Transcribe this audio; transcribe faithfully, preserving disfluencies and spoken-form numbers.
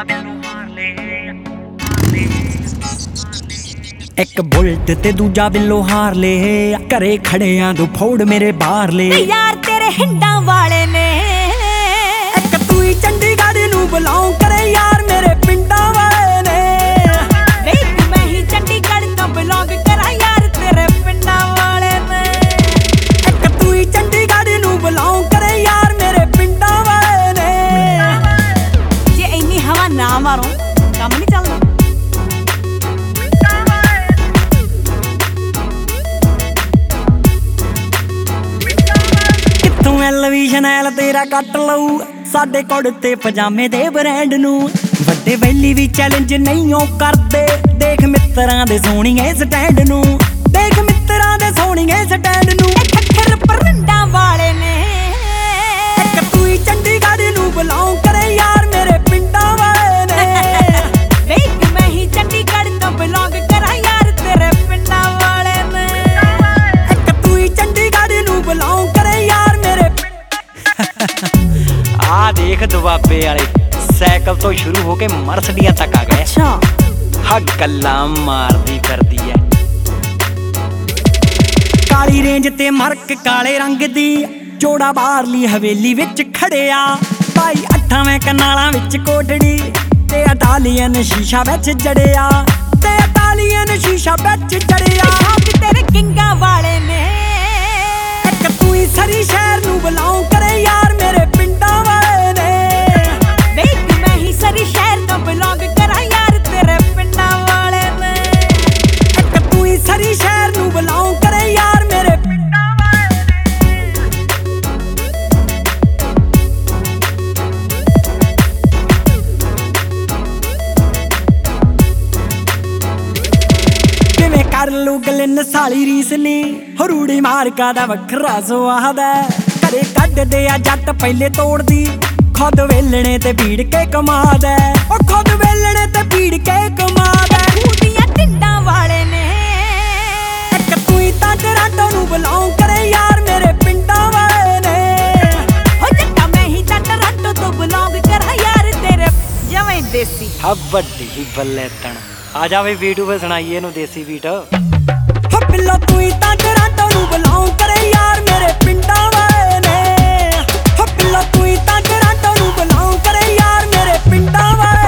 एक बुलेट ते दूजा बिल्लो हार ले, घरे खड़ियां तू फोड़ मेरे बाहर ले। यार तेरे हिंडा वाले ने एक तू ही चंडीगढ़ नू बिलोंग करे यार मेरे पिंडा वाले ने। देख मैं ही चंडीगढ़ तो बिलोंग करा यार तेरे पिंडा वाले ने। एक तू ही चंडीगढ़ नू बिलोंग करे यार मेरे पिंडा वाले ने। जे इन्नी हवा ना मारो काम नहीं चलना। शनैल तेरा कट लऊ साडे कुड़ते पजामे दे ब्रांड नू। वड्डे वैली भी चैलेंज नहीं करदे, देख मित्रां दे सोहणीए स्टैंड नू। देख मित्रां दे सोहणीए स्टैंड नू। खट्टर परिंदा वाले ने एक तू ही चंडीगढ़ नू बिलोंग करे यार मेरे पिंडा वाले ने। देख मैं ही चंडीगढ़ तो बिलोंग करा यार तेरे पिंडा वाले ने। एक तू ही चंडीगढ़ नू बिलोंग करे यार मेरे। आ देख दुआबे वाले साइकिल तो शुरू होके मर्सडीज़ तक आ गए। अच्छा हा गल्लां मारदी फिरदी है। काली रेंज ते मरक काले रंग दी, जोड़ा बाहरली हवेली विच खड़िया। भाई अठावें कनालां विच कोठड़ी ते इटालियन शीशा विच जड़िया। ते इटालियन शीशा विच जड़िया। शौक तेरे किंगा वाले ने एक तू ही सरी शहर नू बिलोंग करे यार मेरे पिंडा वाले ने। देख मैं ही सरी शहर तो बिलोंग करा यार तेरे पिंडा वाले ने। एक तू ही सरी शहर नू बिलोंग करे यार मेरे पिंडा वाले ने। किवें कर लू गलिन साली रीस नी, रूड़ी मारका दा वखरा सुआद है। घरे कड्डदे आ जट पहले तोड़दी, खुद वेलणे ते भीड़ के कमाद है। ओ खुद वेलणे ते भीड़ के कमाद है। खूदियां टिंडा वाले ने एक तू ही तां टोरंटो नू बिलोंग करे यार मेरे पिंडा वाले ने। हो जट्टा मैं ही तां टोरंटो तो बिलोंग करा यार तेरे जवें देसी। हा बड्डी ही बल्ले तण आ जावे वीडियो पे सुनाइए नु देसी बीट। बिल्लो तू ही तां टोरंटो नू बिलोंग करे यार मेरे पिंडा वाले ने। बिल्लो तू ही तां टोरंटो नू बिलोंग करे यार मेरे पिंडा वाले।